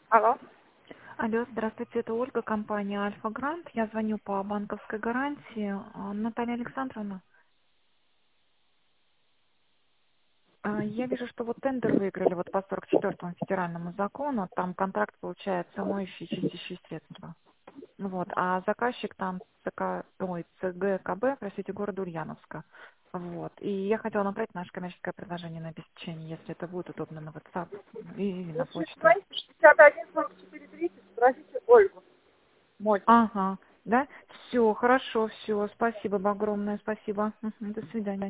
Алло. Алло, здравствуйте, это Ольга, компания Альфа Грант. Я звоню по банковской гарантии. Наталья Александровна, я вижу, что вот тендер выиграли вот по 44-му федеральному закону. Там контракт получается моющие и чистящие средства. Вот, а заказчик там ЦГКБ, простите, города Ульяновска. Вот. И я хотела направить наше коммерческое предложение на обеспечение, если это будет удобно на WhatsApp или на Если почту. звоните 61 44 30, спросите Ольгу. Мой. Ага, да? Все, хорошо, все. Спасибо огромное, спасибо. Мгм, до свидания.